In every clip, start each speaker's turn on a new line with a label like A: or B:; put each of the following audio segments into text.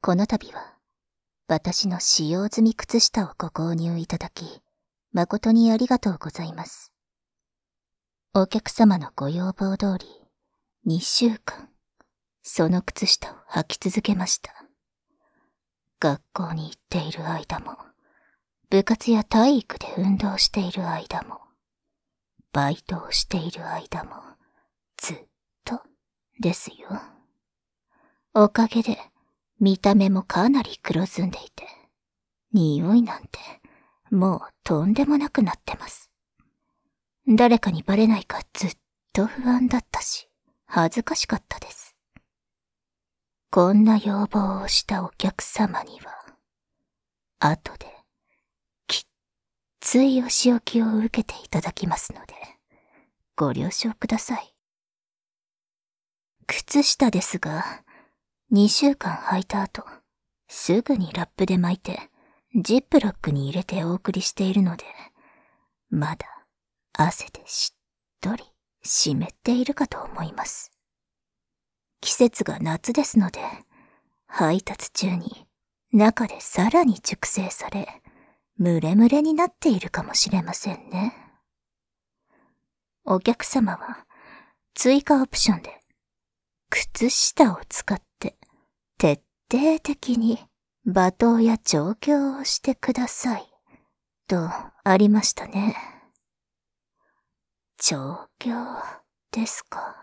A: この度は、私の使用済み靴下をご購入いただき、誠にありがとうございます。お客様のご要望通り、2週間、その靴下を履き続けました。学校に行っている間も、部活や体育で運動している間も、バイトをしている間も、ずっとですよ。おかげで、見た目もかなり黒ずんでいて、匂いなんて、もうとんでもなくなってます。誰かにバレないかずっと不安だったし、恥ずかしかったです。こんな要望をしたお客様には、後で、きっついお仕置きを受けていただきますので、ご了承ください。靴下ですが、2週間履いた後、すぐにラップで巻いて、ジップロックに入れてお送りしているので、まだ汗でしっとり湿っているかと思います。季節が夏ですので、配達中に中でさらに熟成され、ムレムレになっているかもしれませんね。お客様は追加オプションで、靴下を使って徹底的に罵倒や調教をしてください。とありましたね。調教ですか。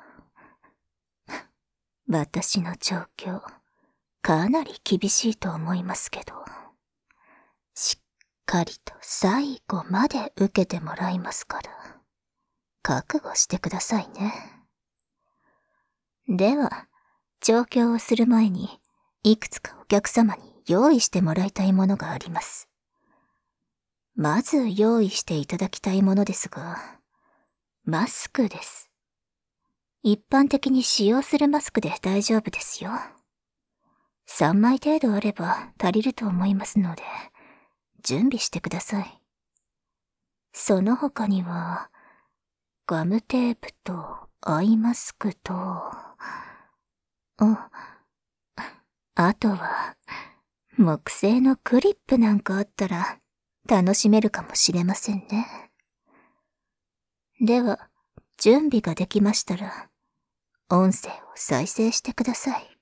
A: 私の調教、かなり厳しいと思いますけど、しっかりと最後まで受けてもらいますから、覚悟してくださいね。では、調教をする前に、いくつかお客様に用意してもらいたいものがあります。まず用意していただきたいものですが、マスクです。一般的に使用するマスクで大丈夫ですよ。3枚程度あれば足りると思いますので、準備してください。その他には、ガムテープとアイマスクと、あとは、木製のクリップなんかあったら楽しめるかもしれませんね。では、準備ができましたら、音声を再生してください。